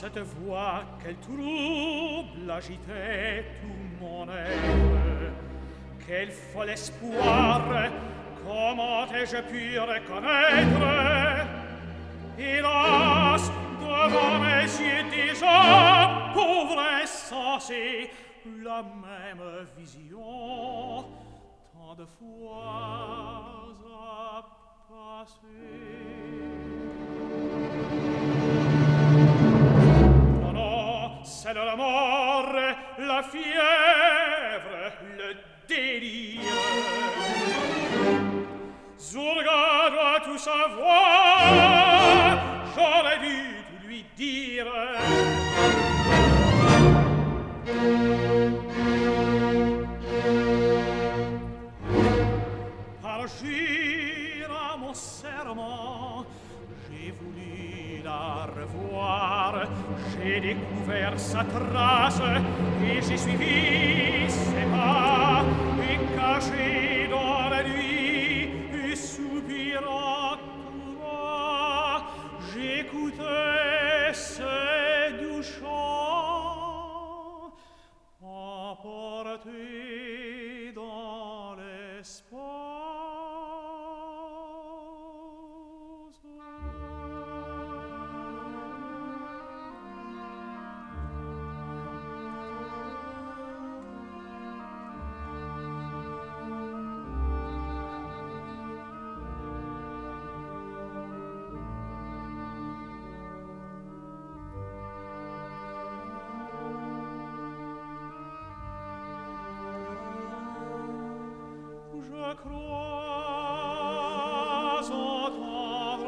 cette voix, quel trouble agitait tout mon être. Quel fol espoir, comment ai-je pu reconnaître? Hélas, devant mes yeux déjà, pauvre insensé, la même vision, tant de fois a passé. Non, non, c'est la mort, la fièvre, le délire. Zurga doit tout savoir, j'aurais dû tout lui dire. Parjure à mon serment, j'ai voulu la revoir, j'ai découvert sa trace, et j'ai suivi ses pas, et caché dans la nuit, et soupirant tout bas, j'écoutais ses doux chants, emporté dans l'espace. Je crois entendre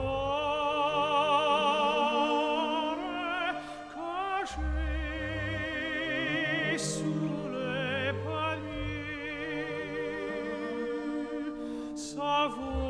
encore, caché sous les paliers, sa voix